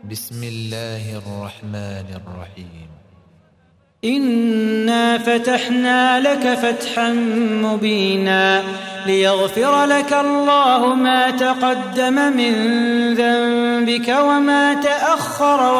بسم الله الرحمن الرحيم. إنا فتحنا لك فتحا مبينا ليغفر لك الله ما تقدم من ذنبك وما تأخر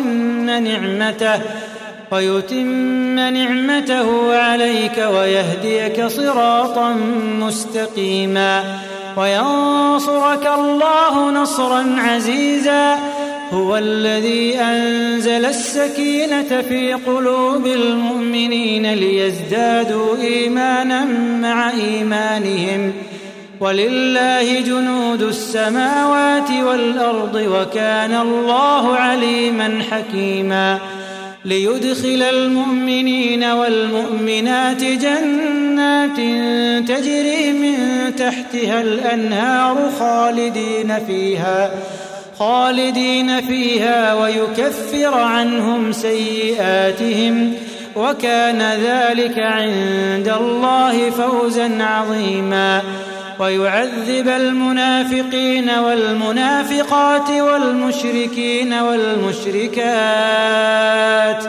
ويتم نعمته عليك ويهديك صراطا مستقيما وينصرك الله نصرا عزيزا. هو الذي أنزل السكينة في قلوب المؤمنين ليزدادوا إيمانا مع إيمانهم ولله جنود السماوات والأرض وكان الله عليما حكيما. ليدخل المؤمنين والمؤمنات جنات تجري من تحتها الأنهار خالدين فيها ويكفر عنهم سيئاتهم وكان ذلك عند الله فوزا عظيما. ويعذب المنافقين والمنافقات والمشركين والمشركات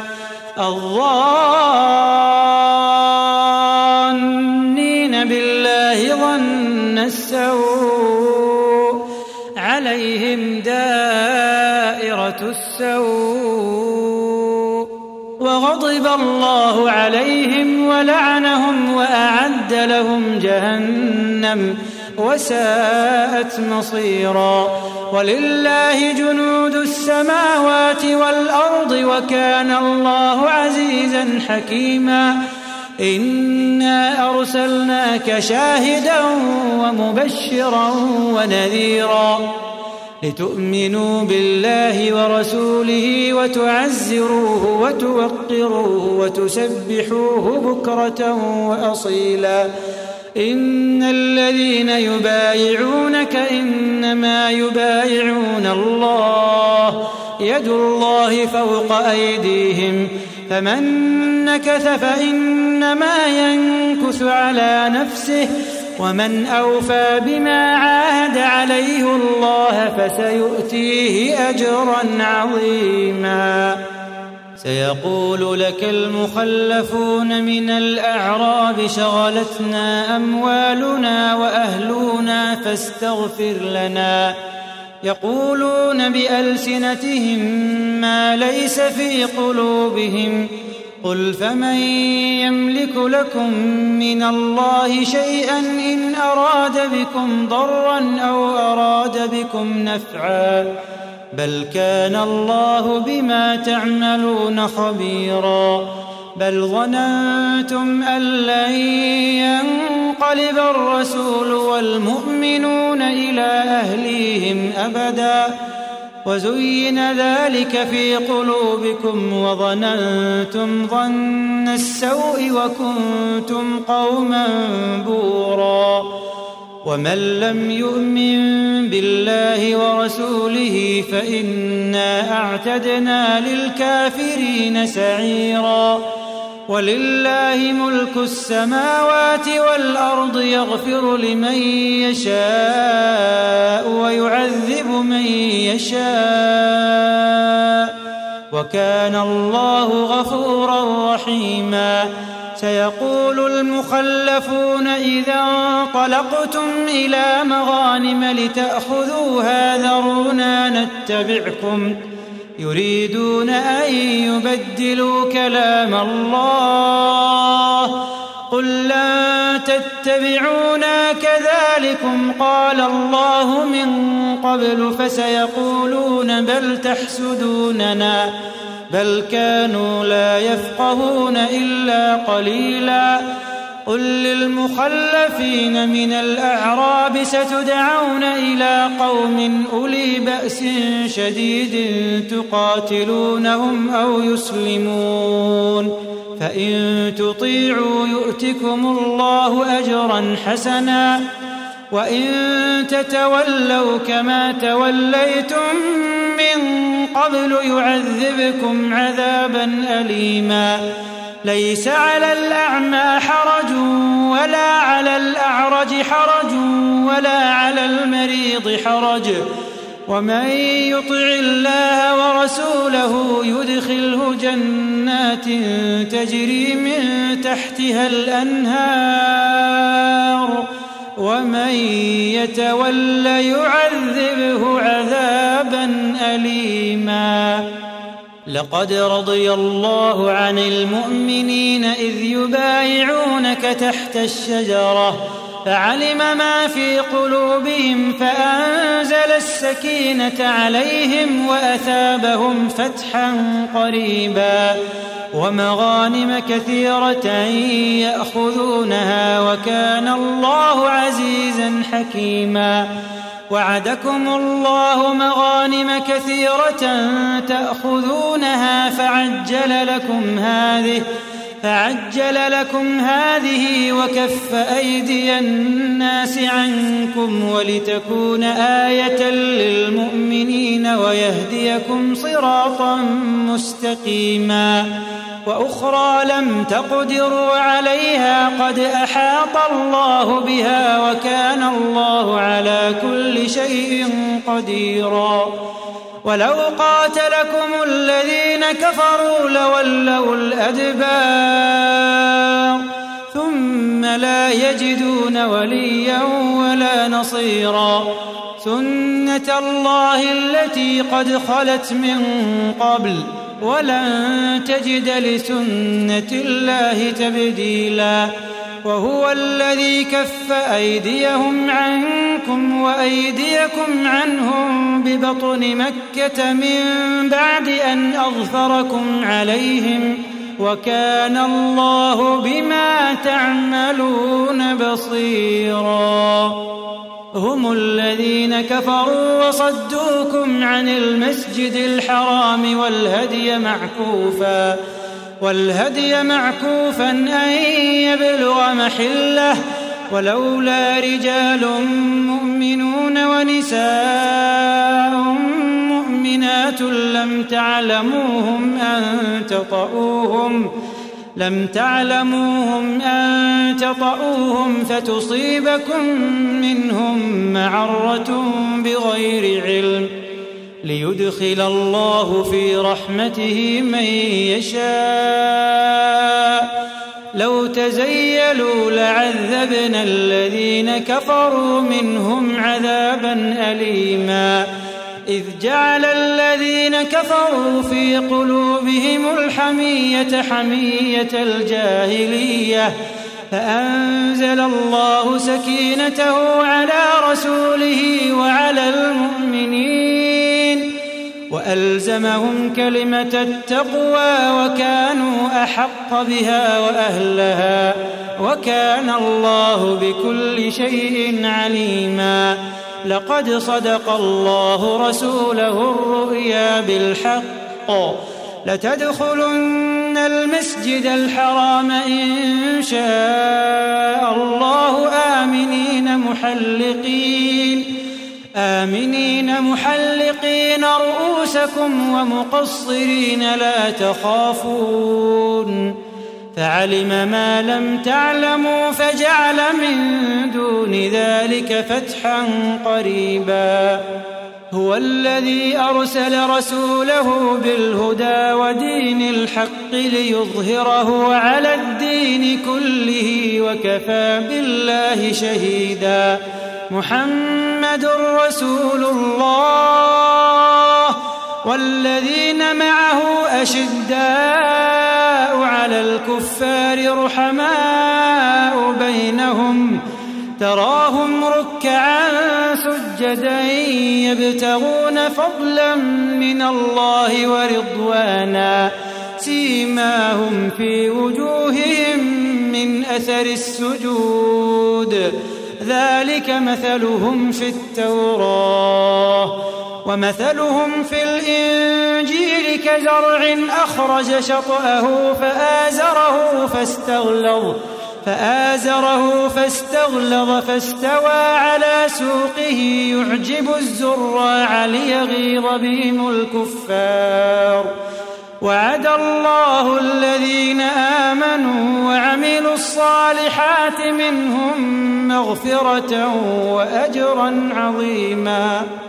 الظانين بالله ظن السوء عليهم دائرة السوء وغضب الله عليهم ولعنهم وأعد لهم جهنم وساءت مصيرا. ولله جنود السماوات والأرض وكان الله عزيزا حكيما. إنا أرسلناك شاهدا ومبشرا ونذيرا لتؤمنوا بالله ورسوله وتعزروه وتوقروه وتسبحوه بكرة وأصيلا. إن الذين يبايعونك إنما يبايعون الله يد الله فوق أيديهم فمن نكث فإنما ينكث على نفسه ومن أوفى بما عاهد عليه الله فسيؤتيه أجرا عظيما. سيقول لك المخلفون من الأعراب شغلتنا أموالنا وأهلنا فاستغفر لنا يقولون بألسنتهم ما ليس في قلوبهم قل فمن يملك لكم من الله شيئا إن أراد بكم ضرا أو أراد بكم نفعا بل كان الله بما تعملون خبيرا. بل ظننتم أن لن ينقلب الرسول والمؤمنون إلى أهليهم أبدا وزين ذلك في قلوبكم وظننتم ظن السوء وكنتم قوما بورا. ومن لم يؤمن بالله ورسوله فإنا أعتدنا للكافرين سعيرا. ولله ملك السماوات والأرض يغفر لمن يشاء ويعذب من يشاء وكان الله غفورا رحيما. سيقول المخلفون إذا انطلقتم إلى مغانم لتأخذوها ذرونا نتبعكم يريدون أن يبدلوا كلام الله قل لن تتبعونا كذلكم قال الله من قبل فسيقولون بل تحسدوننا بل كانوا لا يفقهون إلا قليلا. قل للمخلفين من الأعراب ستدعون إلى قوم أولي بأس شديد تقاتلونهم أو يسلمون فإن تطيعوا يؤتكم الله أجرا حسنا وإن تتولوا كما توليتم من قبل يعذبكم عذابا أليما. ليس على الأعمى حرج ولا على الأعرج حرج ولا على المريض حرج ومن يطع الله ورسوله يدخله جنات تجري من تحتها الأنهار ومن يتول يعذبه عذابا أليما. لقد رضي الله عن المؤمنين إذ يبايعونك تحت الشجرة فعلم ما في قلوبهم فأنزل السكينة عليهم وأثابهم فتحا قريبا ومغانم كثيرة يأخذونها وكان الله عزيزا حكيما. وعدكم الله مغانم كثيرة تأخذونها فعجل لكم هذه وكف أيدي الناس عنكم ولتكون آية للمؤمنين ويهديكم صراطا مستقيما. وأخرى لم تقدروا عليها قد أحاط الله بها وكان الله على كل شيء قديرا. ولو قاتلكم الذين كفروا لولوا الأدبار ثم لا يجدون وليا ولا نصيرا. سنة الله التي قد خلت من قبل ولن تجد لسنة الله تبديلا. وهو الذي كف أيديهم عنكم وأيديكم عنهم ببطن مكة من بعد أن أظفركم عليهم وكان الله بما تعملون بصيرا. هم الذين كفروا وصدوكم عن المسجد الحرام والهدي معكوفا أن يبلغ محله ولولا رجال مؤمنون ونساء مؤمنات لم تعلموهم أن تطؤوهم فتصيبكم منهم معرة بغير علم ليدخل الله في رحمته من يشاء. لو تزيلوا لعذبنا الذين كفروا منهم عذابا أليما. إذ جعل الذين كفروا في قلوبهم الحمية حمية الجاهلية فأنزل الله سكينته على رسوله وعلى المؤمنين وألزمهم كلمة التقوى وكانوا أحق بها وأهلها وكان الله بكل شيء عليما. لقد صدق الله رسوله الرؤيا بالحق لتدخلن المسجد الحرام إن شاء الله آمنين محلقين رؤوسكم ومقصرين لا تخافون فعلم ما لم تعلموا فجعل من دون ذلك فتحا قريبا. هو الذي أرسل رسوله بالهدى ودين الحق ليظهره على الدين كله وكفى بالله شهيدا. محمد رسول الله والذين معه أشداء على الكفار رحماء بينهم تراهم ركعا سجدا يبتغون فضلا من الله ورضوانا سيماهم في وجوههم من أثر السجود ذلك مثلهم في التوراة ومثلهم في الإنجيل كزرع أخرج شطأه فآزره فاستغلظ فاستوى على سوقه يعجب الزراع ليغيظ بهم الكفار. وعد الله الذين آمنوا وعملوا الصالحات منهم مغفرة وأجرا عظيما.